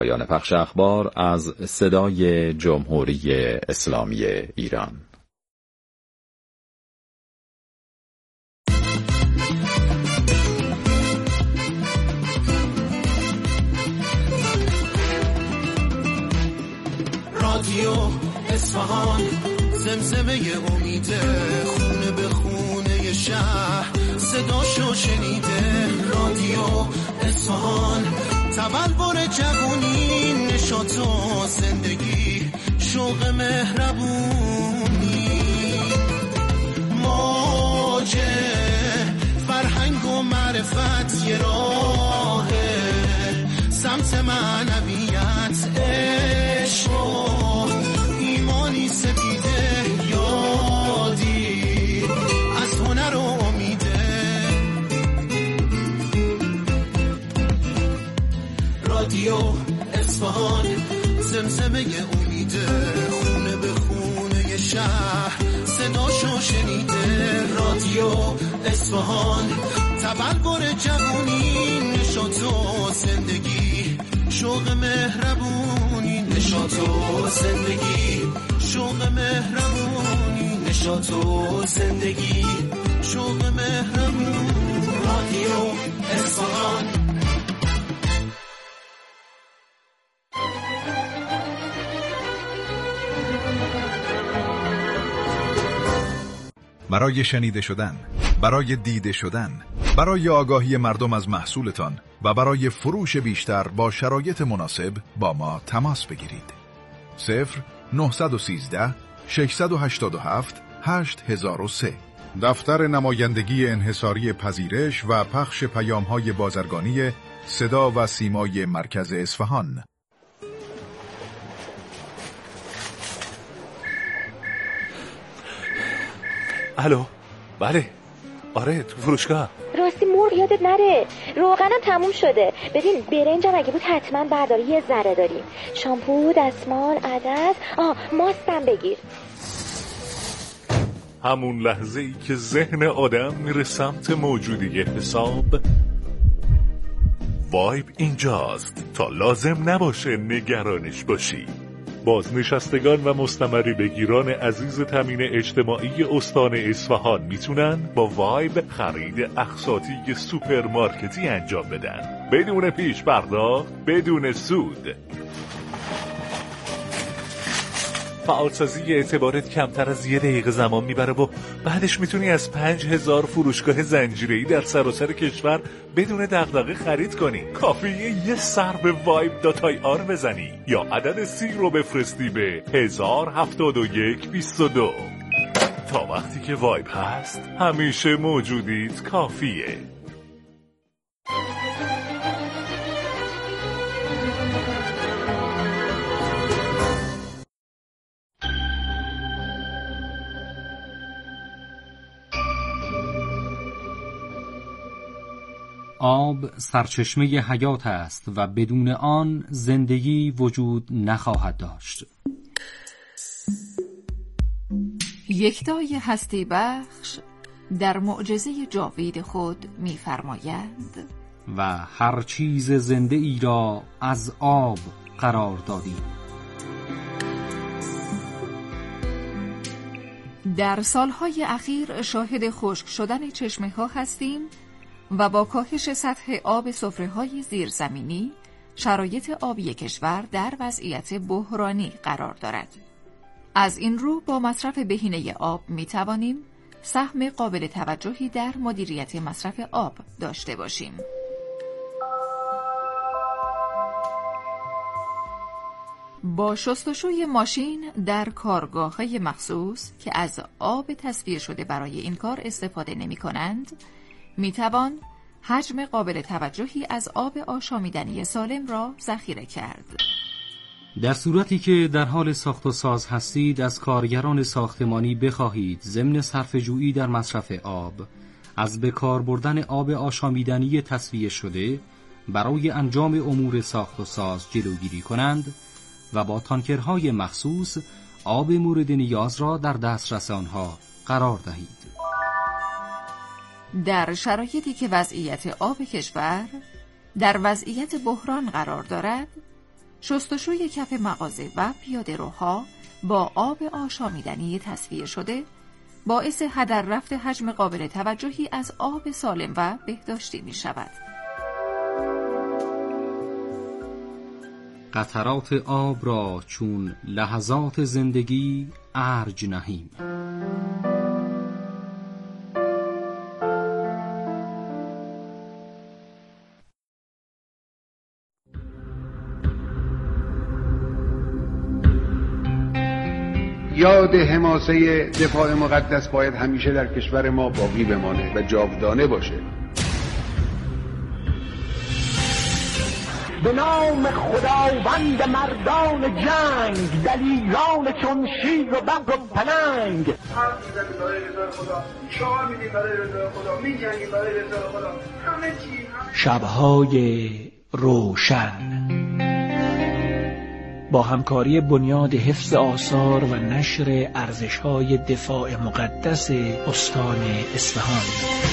پایان پخش اخبار از صدای جمهوری اسلامی ایران. رادیو اصفهان زمزمه امید، خونه به خونه شهر صداشو شنیده. رادیو اصفهان تبلور جوونی، نشاط و زندگی، شوق مهربونی، موج فرهنگ و معرفت، یه راه سمت معنویت، عشق و ایمانی سپیده، یادی از هنر و امیده. رادیو اصفهان زمزمه امیده، خونه به خونه شهر صداشو شنیده. رادیو اصفهان تبلور جوونی، نشاط و زندگی، شوق مهربونی، نشاط و زندگی، شوق مهربونی، نشاط و زندگی، شوق مهربونی. رادیو اصفهان. برای شنیده شدن، برای دیده شدن، برای آگاهی مردم از محصولتان و برای فروش بیشتر با شرایط مناسب با ما تماس بگیرید. 0913 687 8003. دفتر نمایندگی انحصاری پذیرش و پخش پیام‌های بازرگانی صدا و سیمای مرکز اصفهان. الو، بله، آره، تو فروشگاه. راستی مرغ یادت نره، روغنم تموم شده. ببین برنجم اگه بود حتما برداری، یه ذره داریم. شامپو، دستمال، عدس، ماستم بگیر. همون لحظه ای که ذهن آدم میره سمت موجودی حساب، وایب اینجاست تا لازم نباشه نگرانش باشی. بازنشستگان و مستمری بگیران عزیز تامین اجتماعی استان اصفهان میتونن با وایب خرید اقساطی سوپرمارکتی انجام بدن بدون پیش پرداخت، بدون سود. فعالسازی اعتبارت کمتر از 1 دقیقه زمان میبره و بعدش میتونی از 5000 فروشگاه زنجیره‌ای در سراسر کشور بدون دغدغه خرید کنی. کافیه یه سر به vibe.ir بزنی یا عدد 30 رو بفرستی به 107122. تا وقتی که وایب هست همیشه موجودیت کافیه. آب سرچشمه حیات است و بدون آن زندگی وجود نخواهد داشت. یکتای هستی بخش در معجزه جاوید خود می‌فرمایند و هر چیز زنده ای را از آب قرار دادیم. در سالهای اخیر شاهد خشک شدن چشمه‌ها هستیم و با کاهش سطح آب سفره‌های زیرزمینی شرایط آبی کشور در وضعیت بحرانی قرار دارد. از این رو با مصرف بهینه آب می‌توانیم سهم قابل توجهی در مدیریت مصرف آب داشته باشیم. با شستشوی ماشین در کارگاه‌های مخصوص که از آب تصفیه شده برای این کار استفاده نمی‌کنند، می‌توان حجم قابل توجهی از آب آشامیدنی سالم را ذخیره کرد. در صورتی که در حال ساخت و ساز هستید، از کارگران ساختمانی بخواهید ضمن صرفه‌جویی در مصرف آب از به کار بردن آب آشامیدنی تصفیه شده برای انجام امور ساخت و ساز جلوگیری کنند و با تانکرهای مخصوص آب مورد نیاز را در دسترس آنها قرار دهید. در شرایطی که وضعیت آب کشور در وضعیت بحران قرار دارد، شستشوی کف مغازه و پیاده‌روها با آب آشامیدنی تصفیه شده باعث هدر رفت حجم قابل توجهی از آب سالم و بهداشتی می شود. قطرات آب را چون لحظات زندگی ارج نهیم. یاد حماسه دفاع مقدس باید همیشه در کشور ما باقی بمانه و جاودانه باشه. به نام خداوند مردان جنگ، دلیران چون شیر و ببر و پلنگ. حرف میزنیم برای رضای خدا، شعار میدیم برای رضای خدا، میجنگیم برای رضای خدا، همه چی. شبهای روشن با همکاری بنیاد حفظ آثار و نشر ارزش‌های دفاع مقدس استان اصفهان.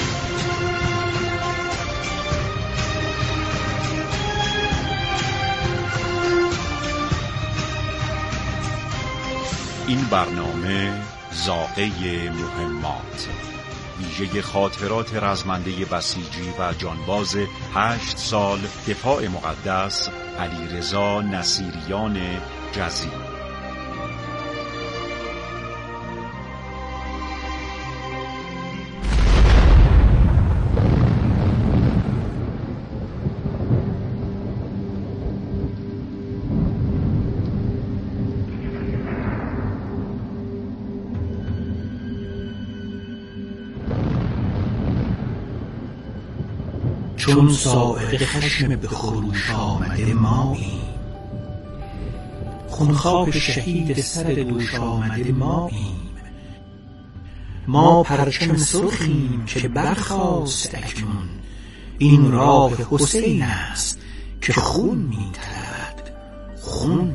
این برنامه ذائقه مهمات، ویژه خاطرات رزمنده بسیجی و جانباز 8 سال دفاع مقدس علیرضا نصیریان جزی. چون صاعقه خشم به خروش آمده ماییم، خونخواه شهید سر دوش آمده ماییم. ما پرچم سرخیم که برخاست اکنون، این راه حسین است که خون می‌طلبد خون.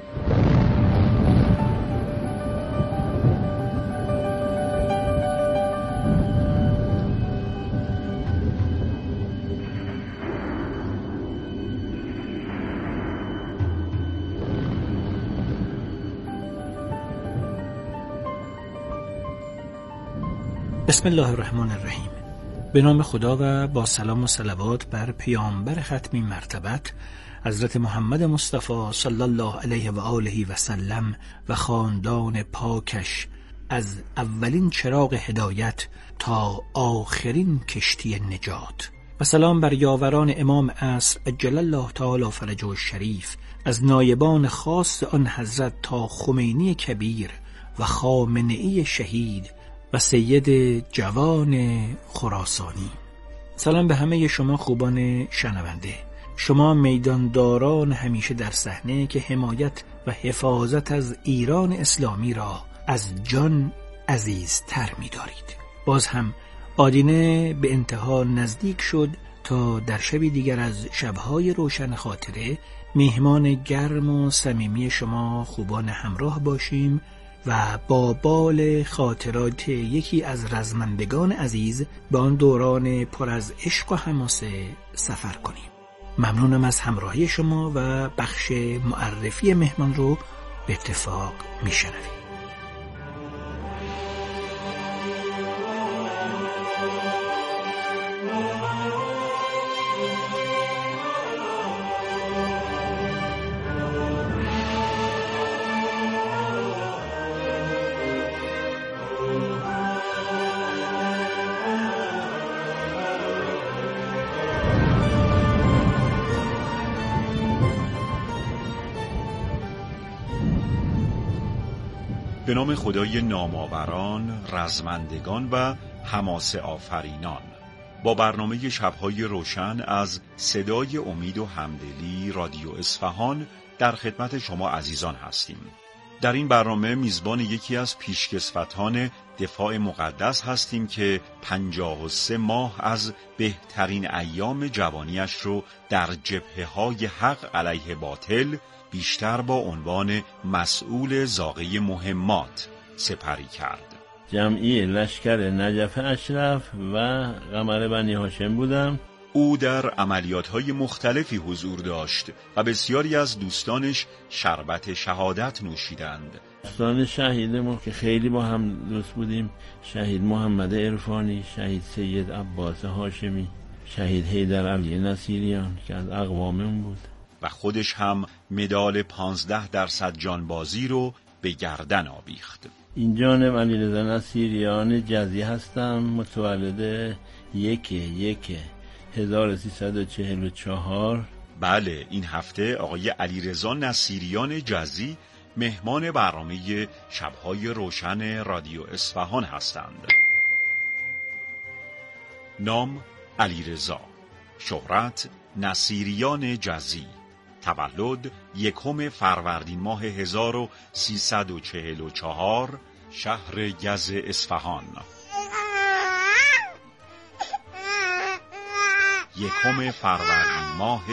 بسم الله الرحمن الرحیم. به نام خدا و با سلام و صلوات بر پیامبر ختمی مرتبت حضرت محمد مصطفی صلی الله علیه و آله و سلم و خاندان پاکش، از اولین چراغ هدایت تا آخرین کشتی نجات، و سلام بر یاوران امام عصر عجل الله تعالی فرجه الشریف، از نایبان خاص آن حضرت تا خمینی کبیر و خامنه‌ای شهید و سید جوان خراسانی. سلام به همه شما خوبان شنونده، شما میدانداران همیشه در صحنه که حمایت و حفاظت از ایران اسلامی را از جان عزیزتر می‌دارید. باز هم آدینه به انتها نزدیک شد تا در شبی دیگر از شب‌های روشن خاطره میهمان گرم و صمیمی شما خوبان همراه باشیم و با بال خاطرات یکی از رزمندگان عزیز به آن دوران پر از عشق و حماسه سفر کنیم. ممنونم از همراهی شما و بخش معرفی مهمان رو به اتفاق میشنویم. به نام خدای نامآوران، رزمندگان و حماسه آفرینان، با برنامه شب‌های روشن از صدای امید و همدلی رادیو اصفهان در خدمت شما عزیزان هستیم. در این برنامه میزبان یکی از پیشکسوتان دفاع مقدس هستیم که 53 ماه از بهترین ایام جوانیش رو در جبهه‌های حق علیه باطل، بیشتر با عنوان مسئول ذائقه مهمات سپری کرد. جمعی لشکر نجف اشرف و قمر بنی هاشم بودم او در عملیات‌های مختلفی حضور داشت و بسیاری از دوستانش شربت شهادت نوشیدند. دوستان شهیدمون که خیلی با هم دوست بودیم، شهید محمد عرفانی، شهید سید عباس هاشمی، شهید حیدر علی نصیریان که از اقواممون بود و خودش هم مدال 15% جانبازی رو به گردن آویخت. این جانب علیرضا نصیریان جزی هستم، متولد 1/1/1344. بله، این هفته آقای علیرضا نصیریان جزی مهمان برنامه شب‌های روشن رادیو اصفهان هستند. نام علیرضا، شهرت نصیریان جزی، تولد 1 فروردین ماه 1344، شهر یز اصفهان. 1 فروردین ماه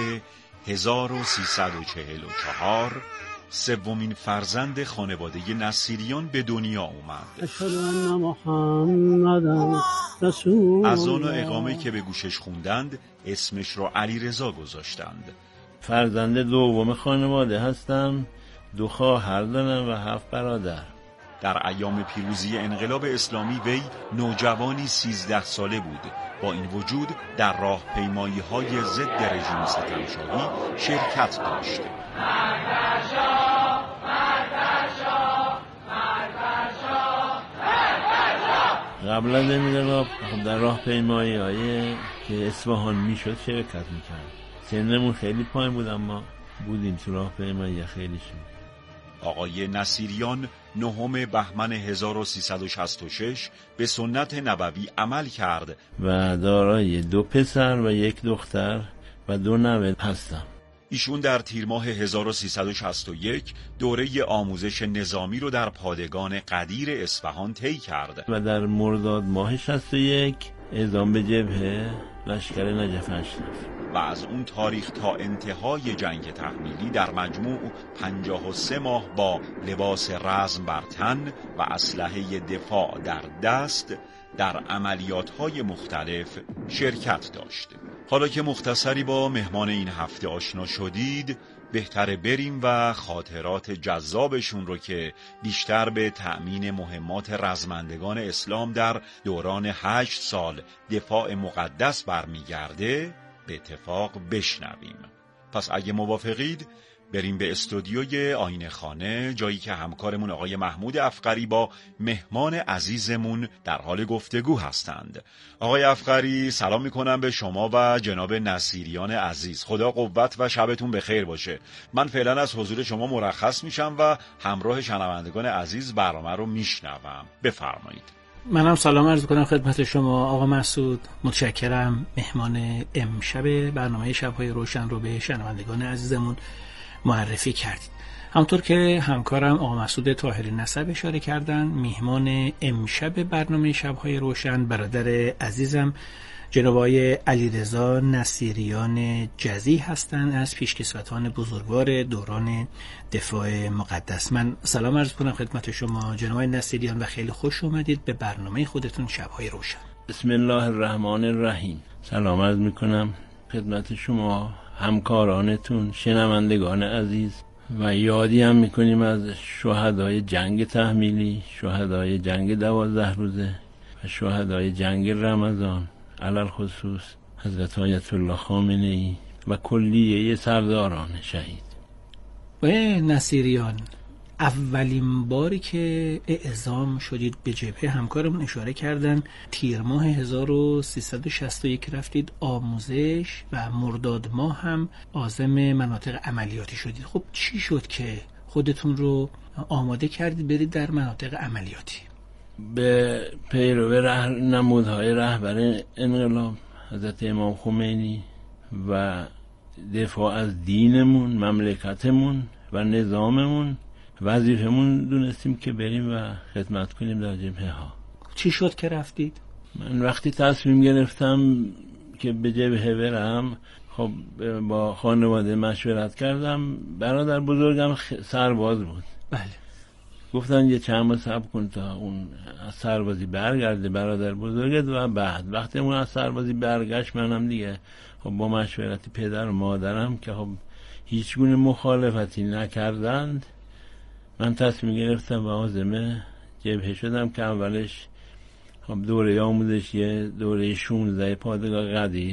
1344 سومین فرزند خانواده نصیریان به دنیا اومد. از آن اقامه که به گوشش خوندند اسمش را علیرضا گذاشتند. فرزند دوم خانواده هستم، 2 خواهر دارم و 7 برادر. در ایام پیروزی انقلاب اسلامی وی نوجوانی 13 ساله بود. با این وجود در راهپیمایی‌های ضد رژیم ستمشاهی شرکت داشت. قبل از انقلاب در راهپیمایی‌های که اصفهان میشد شرکت میکرد. سنمون خیلی پایین بود اما بودیم تو راهپیمایی خیلی شد. آقای نصیریان 9 بهمن 1366 به سنت نبوی عمل کرد و دارای 2 پسر و 1 دختر و 2 نوه هستم. ایشون در تیر ماه 1361 دوره آموزش نظامی رو در پادگان قدیر اصفهان طی کرد و در مرداد ماه 61 اعزام به جبهه لشکر نجف رفت و از اون تاریخ تا انتهای جنگ تحمیلی در مجموع 53 ماه با لباس رزم بر تن و اسلحه دفاع در دست در عملیات‌های مختلف شرکت داشت. حالا که مختصری با مهمان این هفته آشنا شدید، بهتره بریم و خاطرات جذابشون رو که بیشتر به تأمین مهمات رزمندگان اسلام در دوران 8 سال دفاع مقدس برمیگرده به اتفاق بشنویم. پس اگه موافقید بریم به استودیوی آینه خانه، جایی که همکارمون آقای محمود افقری با مهمان عزیزمون در حال گفتگو هستند. آقای افقری، سلام میکنم به شما و جناب نصیریان عزیز. خدا قوت و شبتون بخیر باشه. من فعلا از حضور شما مرخص میشم و همراه شنوندگان عزیز برنامه رو میشنوم. بفرمایید. منم سلام عرض کنم خدمت شما آقا مسعود. متشکرم مهمان امشب برنامه شب‌های روشن رو به شنوندگان عزیزمون معرفی کردید. همونطور که همکارم آقا مسعود طاهری نسب اشاره کردن، میهمان امشب برنامه شب‌های روشن برادر عزیزم جناب آقای علیرضا نصیریان جزی هستند از پیشکسوتان بزرگوار دوران دفاع مقدس. من سلام عرض کنم خدمت شما جناب آقای نصیریان و خیلی خوش اومدید به برنامه خودتون شب‌های روشن. بسم الله الرحمن الرحیم. سلام عرض میکنم خدمت شما همکارانتون، شنوندگان عزیز، و یادی هم میکنیم از شهدای جنگ تحمیلی، شهدای جنگ 12 روزه و شهدای جنگ رمضان، علل خصوص حضرت آیت الله خامنه‌ای و کلیه سرداران شهید. و نصیریان، اولین باری که اعزام شدید به جبهه همکارمون اشاره کردن تیر ماه 1361 رفتید آموزش و مرداد ماه هم عازم مناطق عملیاتی شدید. خب چی شد که خودتون رو آماده کردید برید در مناطق عملیاتی؟ به پیرو نمودهای رهبر انقلاب حضرت امام خمینی و دفاع از دینمون، مملکتمون و نظاممون وظیفمون دونستیم که بریم و خدمت کنیم در جبهه ها. چی شد که رفتید؟ من وقتی تصمیم گرفتم که به جبهه برم، خب با خانواده مشورت کردم. برادر بزرگم سرباز بود. بله. گفتن یه چند ماه صبر کن تا اون از سربازی برگرده برادر بزرگت و بعد وقتی اون از سربازی برگشت منم دیگه خب با مشورت پدر و مادرم که خب هیچ گونه مخالفتی نکردند من تصمیم گرفتم و عازم جبهه شدم که اولش خب دوره آموزشی دوره 16 پادگاه قدیر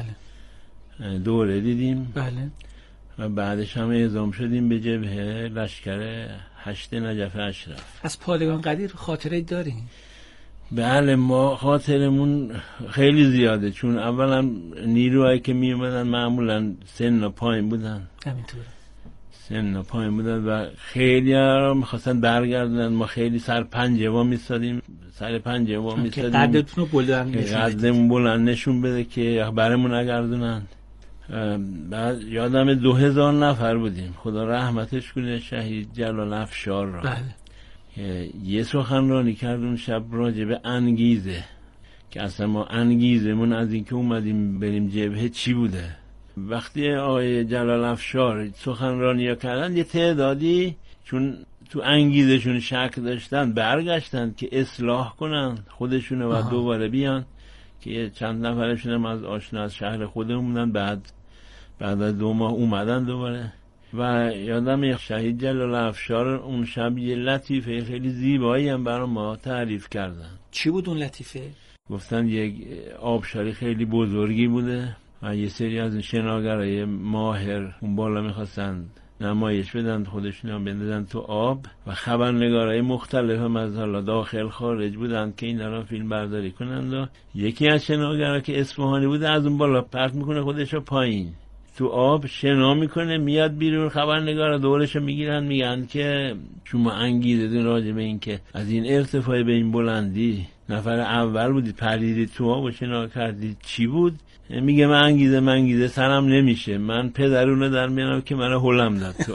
بله دوره دیدیم بله و بعدش هم اعزام شدیم به جبهه لشکر 8 نجف اشرف. از پادگان قدیر خاطره داریم؟ بله ما خاطرمون خیلی زیاده چون اولا نیروهایی که می اومدن معمولا سن و پایین بودن همینطوره سن و پایین بودن و خیلی ها میخواستن برگردن ما خیلی سر پنجه وا میستادیم سر پنجه وا میستادیم که قدتون رو بلند نشون قدمون بلند نشون بده که برمون نگردونن. بعد یادم 2000 نفر بودیم خدا رحمتش کنه شهید جلال افشار را بله. یه سخنرانی کرد اون شب راجع به انگیزه که اصلا ما انگیزمون از این که اومدیم بریم جبهه چی بوده. وقتی آقای جلال افشار سخنرانی ها کردن یه تعدادی چون تو انگیزشون شک داشتن برگشتن که اصلاح کنن خودشونه و دوباره بیان که چند نفرشون هم از آشنا از شهر خودمون بعد از 2 ماه اومدن دوباره. و یادم شهید جلال افشار اون شب یه لطیفه خیلی زیبایی هم برای ما تعریف کردن. چی بود اون لطیفه؟ گفتن یک آبشاری خیلی بزرگی بوده و یه سری از شناگرای ماهر اون بالا میخواستند نمایش بدن خودشون هم بندازن تو آب و خبرنگارای مختلف هم از حالا داخل خارج بودن که اینا رو فیلم برداری کنند و یکی از شناگرا که اصفهانی بوده از اون بالا پرت میکنه خودشو پایین تو آب شنا میکنه میاد بیرون خبرنگارا دورشو میگیرن میگن که شما انگیزه راجع به این که از این ارتفاع به این بلندی نفر اول بودید پریدید تو آب و شنا کردید چی بود؟ میگه من انگیزه سرم نمیشه من پدرونه در میانم که من هلم داد تو.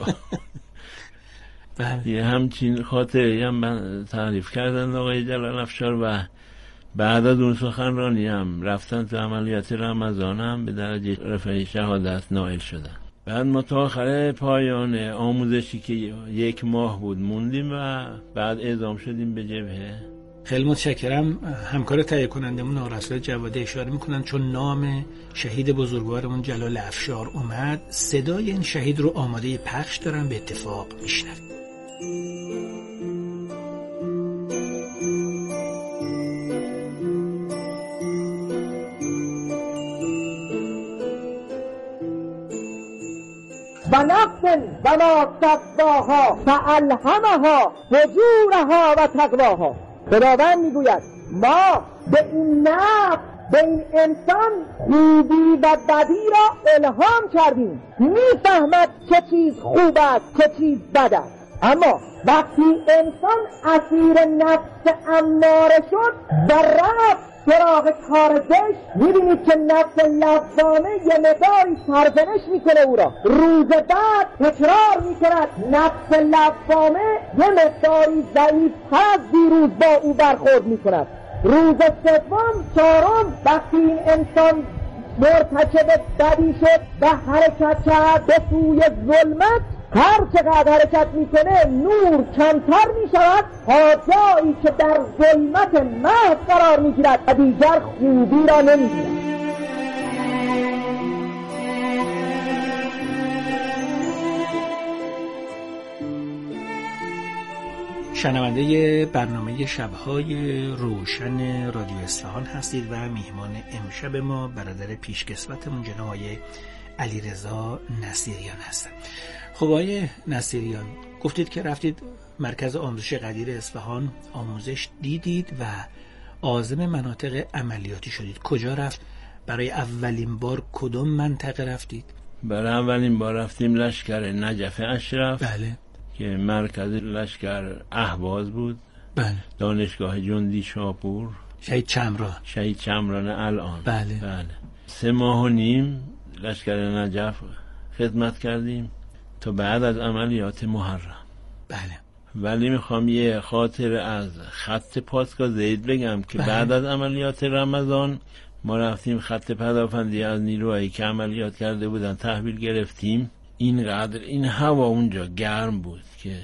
یه همچین خاطری هم من تعریف کردن آقای جلال افشار و بعد از اون سخنرانی هم رفتن تو عملیات رمضان هم به درجه رفع شهادت نائل شدن. بعد ما تا آخر پایان آموزشی که 1 ماه بود موندیم و بعد اعزام شدیم به جبهه. خیلی متشکرم. همکار تهیه کنندمون آرسلان جواده اشاره میکنن چون نام شهید بزرگوارمون جلال افشار اومد صدای این شهید رو آماده پخش دارن به اتفاق میشنویم. و نفس و ما سواها فالهمها فجورها و تقواها. خداوند میگوید ما به این نفس به این انسان خوبی و بدی را الهام کردیم میفهمد چه چیز خوب است چه چیز بد است. اما وقتی انسان اسیر نفس اماره شد و رفت سراغ کار زشت میبینید که نفس لوامه یه مقداری سرزنش میکنه او را. روز بعد تکرار میکند نفس لوامه یه مقداری ضعیف‌تر از دیروز با او برخورد میکند. روز 3 4 وقتی این انسان مرتکب بدی شد و حرکت کرد به سوی ظلمت هر چقدر حرکت میکنه نور کمتر میشود تا جایی که در ظلمت محض قرار میگیرد و دیگر خوبی را نمیگیرد. شنونده برنامه شب‌های روشن رادیو اصفهان هستید و میهمان امشب ما برادر پیشکسوتمون جناب آقای علیرضا نصیریان هستن. خب آقای نصیریان گفتید که رفتید مرکز آموزش قدیر اصفهان آموزش دیدید و عازم مناطق عملیاتی شدید. کجا رفت؟ برای اولین بار کدوم منطقه رفتید؟ برای اولین بار رفتیم لشکر نجف اشرف. بله. که مرکز لشکر اهواز بود. بله. دانشگاه جندی شاپور. شهید چمران الان. بله. 3 ماه و نیم لشکر نجف خدمت کردیم تا بعد از عملیات محرم. بله. ولی میخوام یه خاطر از خط پاسگاه زید بگم که بعد از عملیات رمضان ما رفتیم خط پدافندی از نیروهایی که عملیات کرده بودن تحویل گرفتیم. اینقدر این هوا اونجا گرم بود که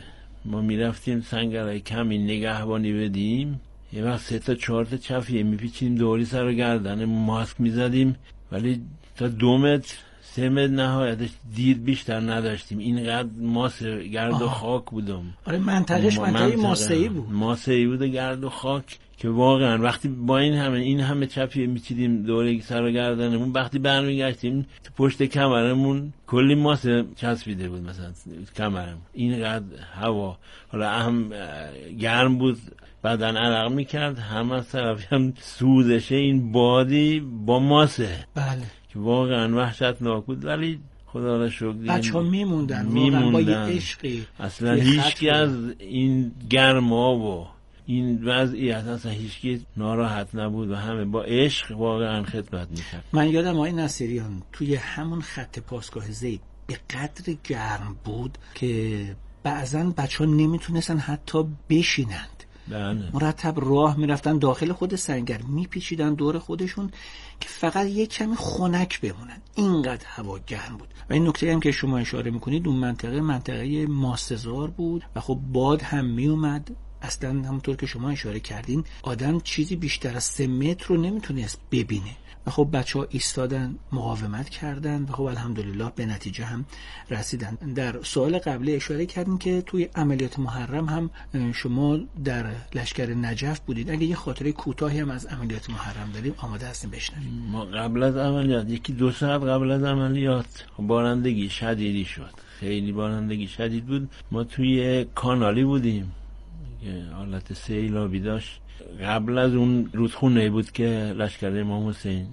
ما میرفتیم سنگرهای کمین نگهبانی بدیم، یه وقت 3 تا 4 تا چفیه میپیچیدیم دوری سر و گردن، ماسک میزدیم ولی تا 2 متر 3 متر نهایتش دید بیشتر نداشتیم. اینقدر ماسه گرد و خاک بودم. آره منطقهش منطقه ماسه‌ای بود. ماسه‌ای بود و گرد و خاک که واقعا وقتی با این همه چپیه میچیدیم دوره سر و گردنمون، وقتی برمیگشتیم تو پشت کمرمون کلی ماسه چسبیده بود مثلا کمرمون. اینقدر هوا حالا هم گرم بود، بدن عرق میکرد، هم از طرفی هم سوزشه این بادی با ماسه. بله که واقعا وحشتناک بود. ولی خدا را شکر بچه‌ها میموندن با یه عشقی. اصلا هیچکی از این گرما و این وضعیت اصلا هیچکی ناراحت نبود و همه با عشق واقعا خدمت میکرد. من یادم آقای نصیریان توی همون خط پاسگاه زید به قدر گرم بود که بعضن بچه‌ها نمیتونستن حتی بشینند. مرتب راه میرفتن داخل خود سنگر، میپیچیدن دور خودشون که فقط یک کمی خنک بمونن، اینقدر هوا گرم بود. و این نکته هم که شما اشاره میکنید اون منطقه ماستزار بود و خب باد هم میومد. اصلا همونطور که شما اشاره کردین آدم چیزی بیشتر از 3 متر رو نمیتونست ببینه و خب بچه‌ها ایستادن، مقاومت کردن و خب الحمدلله به نتیجه هم رسیدن. در سوال قبلی اشاره کردین که توی عملیات محرم هم شما در لشکر نجف بودید. اگه یه خاطره کوتاهی هم از عملیات محرم داریم آماده هستیم بشنویم. ما قبل از عملیات 1-2 ساعت قبل از عملیات بارندگی شدیدی شد، خیلی بارندگی شدید بود. ما توی کانالی بودیم که حالت سیلابی داشت. قبل از اون رودخونه بود که لشکر امام حسین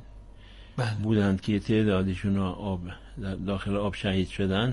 بودند که تعدادشون داخل آب شهید شدن.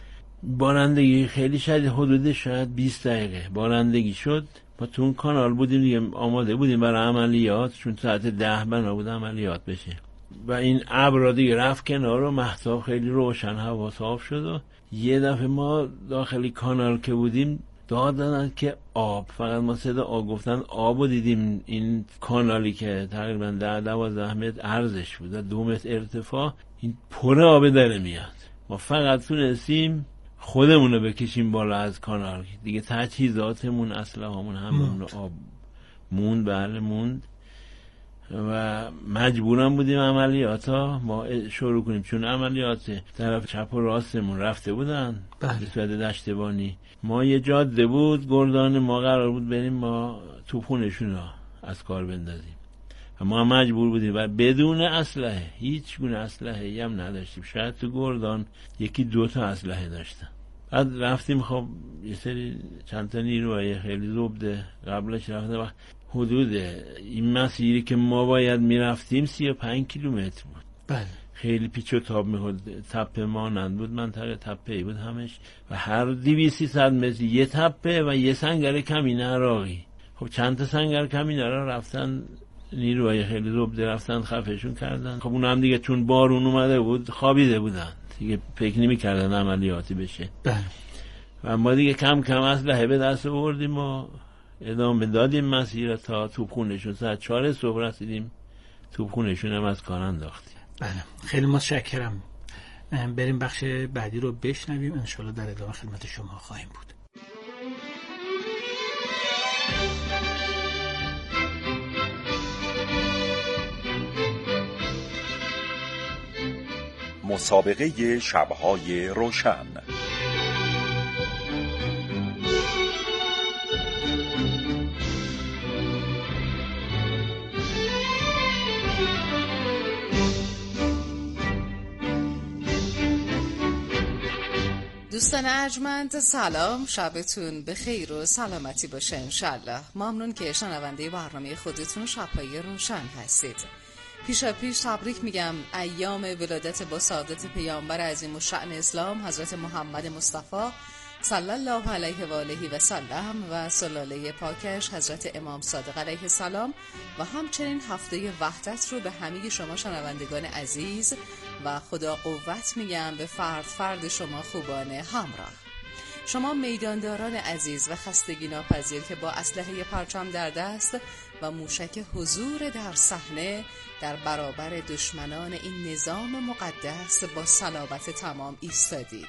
بارندگی خیلی شدید، حدود شاید 20 دقیقه بارندگی شد. ما تو اون کانال بودیم دیگه، آماده بودیم برای عملیات، چون ساعت 10 بنا بود عملیات بشه و این ابر دیگه رفت کنار و مهتاب خیلی روشن، هوا صاف شد و یه دفعه ما داخلی کانال که بودیم داد دادن که آب، فقط ما صدا آب گفتن، آب رو دیدیم. این کانالی که تقریبا 10-12 متر عرضش بود و 2 متر ارتفاع، این پر آب داره میاد. ما فقط تونستیم خودمون رو بکشیم بالا از کانال دیگه، تجهیزاتمون اسلحه‌مون همون آب موند. بله موند و مجبورم بودیم عملیاتا ما شروع کنیم، چون عملیات طرف چپ و راستمون رفته بودن به صورت دشتبانی. ما یه جاده بود گردان، ما قرار بود بریم ما توپونشون رو از کار بندازیم و ما مجبور بودیم و بدون اسلحه، هیچ گونه اسلحه‌ای هم نداشتیم. شاید تو گردان 1-2 تا اسلحه داشتن. بعد رفتیم، خب یه سری چند تا نیروهای خیلی زبده قبلش رفتن و حدود این مسیری که ما باید میرفتیم 35 کیلومتر بود. بله خیلی پیچ و تاب میخورد، تپه مانند بود، منطقه تپه‌ای بود همش و هر 200-300 متر یه تپه و یه سنگر کمین عراقی. خب چند تا سنگر کمین عراق رفتن، نیروهای خیلی زبده رفتن خفشون کردن. خب اون هم دیگه چون بارون اومده بود خوابیده بودن دیگه، فکر نمی‌کردن عملیاتی بشه. بله و ما دیگه کم کم اسلحه به دست آوردیم و ادامه دادیم مسیر تا توپخونه‌شون. ساعت 4 صبح رسیدیم توپخونه‌شون هم از کار انداختیم. بله خیلی متشکرم. بریم بخش بعدی رو بشنویم، انشالله در ادامه خدمت شما خواهیم بود. مسابقه شب‌های روشن. دوستان ارجمند سلام، شبتون به خیر و سلامتی باشه انشالله. ممنون که شنونده برنامه خودتون شب‌های روشن هستید. پیش تبریک میگم ایام ولادت با سعادت پیامبر عظیم الشأن اسلام حضرت محمد مصطفی صلی الله علیه و آله و سلم و سلاله پاکش حضرت امام صادق علیه السلام و همچنین هفته وحدت رو به همه شما شنوندگان عزیز و خدا قوت میگم به فرد شما خوبان همراه. شما میدانداران عزیز و خستگی ناپذیر که با اسلحه پرچم در دست و موشک حضور در صحنه در برابر دشمنان این نظام مقدس با صلابت تمام ایستادید.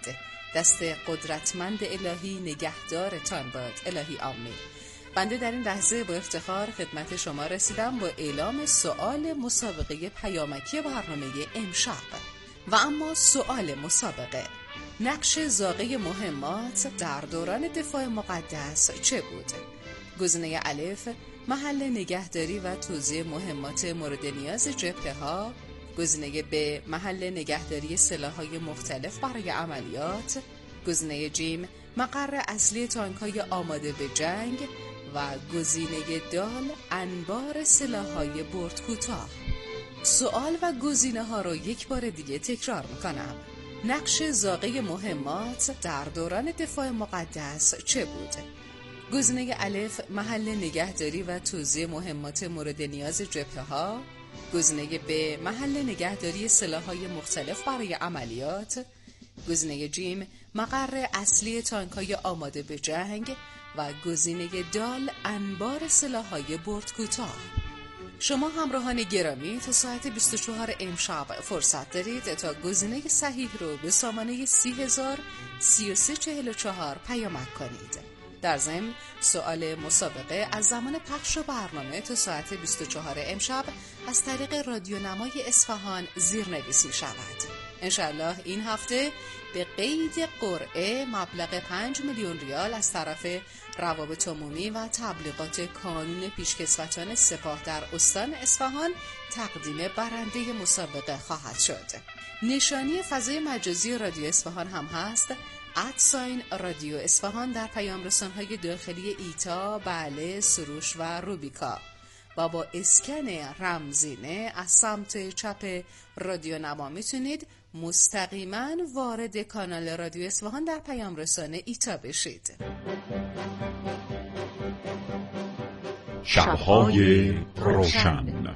دست قدرتمند الهی نگهدارتان باد. الهی آمین. بنده در این لحظه با افتخار خدمت شما رسیدم با اعلام سؤال مسابقه پیامکی برنامه امشب. و اما سؤال مسابقه: نقش زاغه مهمات در دوران دفاع مقدس چه بود؟ گزینه الف: محل نگهداری و توزیع مهمات مورد نیاز جبهه‌ها. گزینه ب: محل نگهداری سلاح‌های مختلف برای عملیات. گزینه ج: مقر اصلی تانک‌های آماده به جنگ. و گزینه دال: انبار سلاح‌های برد کوتاه. سوال و گزینه ها رو یک بار دیگه تکرار میکنم. نقش زاغه مهمات در دوران دفاع مقدس چه بود؟ گزینه الف: محل نگهداری و توزیع مهمات مورد نیاز جبهه‌ها. گزینه ب: محل نگهداری سلاح‌های مختلف برای عملیات. گزینه ج: مقر اصلی تانک‌های آماده به جنگ. و گزینه دال: انبار سلاح‌های برد کوتاه. شما همراهان گرامی تا ساعت 24 امشب فرصت دارید تا گزینه صحیح رو به سامانه 30,3344 پیامک کنید. در ضمن سؤال مسابقه از زمان پخش برنامه تا ساعت 24 امشب از طریق رادیو نمای اصفهان زیرنویس می شود. انشالله این هفته به قید قرعه مبلغ 5 میلیون ریال از طرف روابط عمومی و تبلیغات کانون پیشکسوتان سپاه در استان اصفهان تقدیم برنده مسابقه خواهد شد. نشانی فضای مجازی رادیو اصفهان هم هست @رادیو اصفهان در پیام رسان‌های داخلی ایتا، بله، سروش و روبیکا و با اسکن رمزینه از سمت چپ رادیو نما میتونید مستقیما وارد کانال رادیو اصفهان در پیام رسانه ایتا بشید. شب‌های روشن.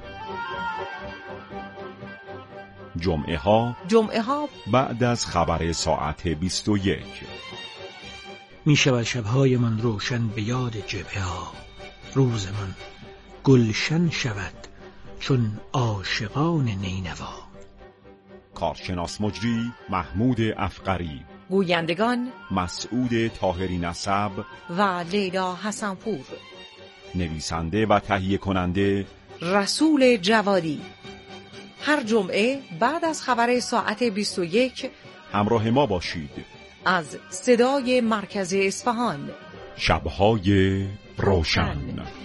جمعه ها بعد از خبر ساعت 21 می شود شب‌های من روشن به یاد جبهه ها. روز من گلشن شود چون عاشقان نینوا. کارشناس مجری محمود افقری. گویندگان مسعود طاهری نسب و لیلا حسنپور. نویسنده و تهیه کننده رسول جوادی. هر جمعه بعد از خبر ساعت 21 همراه ما باشید. از صدای مرکز اصفهان. شب‌های روشن.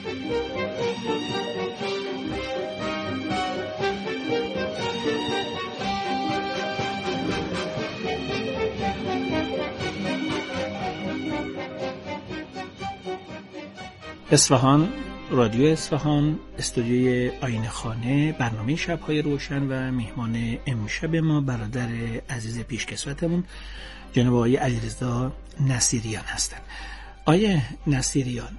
اصفهان، رادیو اصفهان، استودیوی آینه خانه، برنامه شب‌های روشن و میهمان امشب ما برادر عزیز پیشکسوتمون جناب آقای علیرضا نصیریان هستند. آقای نصیریان،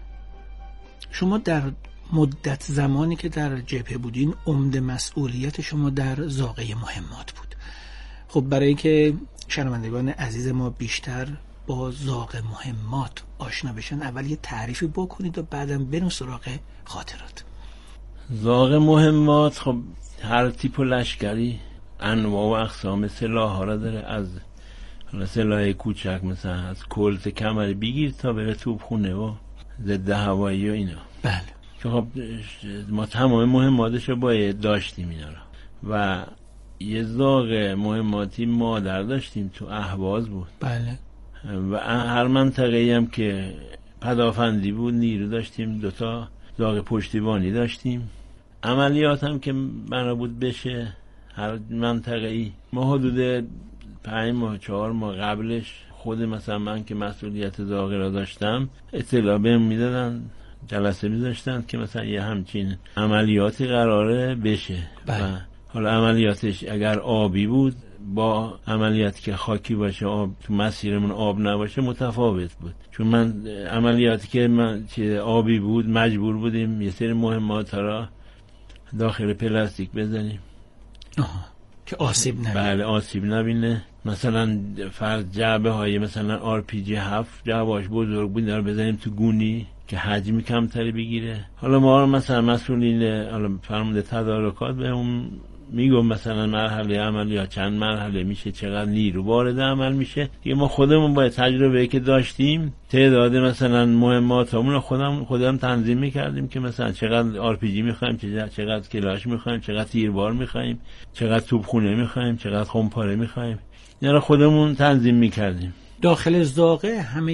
شما در مدت زمانی که در جبهه بودین عمده مسئولیت شما در زاغه مهمات بود. خب برای اینکه شنوندگان عزیز ما بیشتر با زاغ مهمات آشنا بشن اول یه تعریفی بکنید و بعدم بریم سراغ خاطرات. زاغ مهمات خب هر تیپ لشکری انواع و اقسام سلاح ها را داره، از سلاح کوچک مثلا از کلت کمری بگیر تا بره توپخونه و ضد هوایی و اینا. بله. که خب ما تمام مهماتش رو باید داشتیم اینا را. و یه زاغ مهماتی مادر داشتیم تو اهواز بود. بله. و هر منطقه‌ای هم که پدافندی بود نیرو داشتیم، 2 زاغ پشتیبانی داشتیم. عملیات هم که بنا بود بشه هر منطقه‌ای ما حدود 5 ماه 4 ماه قبلش خود مثلا من که مسئولیت زاغ را داشتم اطلاع بهم میدادن، جلسه میذاشتن که مثلا یه همچین عملیاتی قراره بشه. بله. و حالا عملیاتش اگر آبی بود با عملیاتی که خاکی باشه، آب تو مسیرمون آب نباشه متفاوت بود. چون من عملیاتی که من آبی بود مجبور بودیم یه سری مهمات را داخل پلاستیک بزنیم که آسیب نبینه. بله آسیب نبینه. مثلا فرض جعبه های مثلا RPG 7 جعبهاش بزرگ بود رو بزنیم تو گونی که حجم کمتری بگیره. حالا ما مثلا مسئولین حالا فرمانده تدارکات به اون میگم مثلا مرحله عمل یا چند مرحله میشه، چقدر نیرو وارد عمل میشه دیگه. ما خودمون با تجربه‌ای که داشتیم تعداد مثلا مهماتمون رو خودم تنظیم میکردیم که مثلا چقدر آر پی جی میخوایم، چقدر کلاش میخوایم، چقدر تیربار میخوایم، چقدر توپخونه میخوایم، چقدر خمپاره میخوایم، اینا رو خودمون تنظیم میکردیم. داخل زاغه همه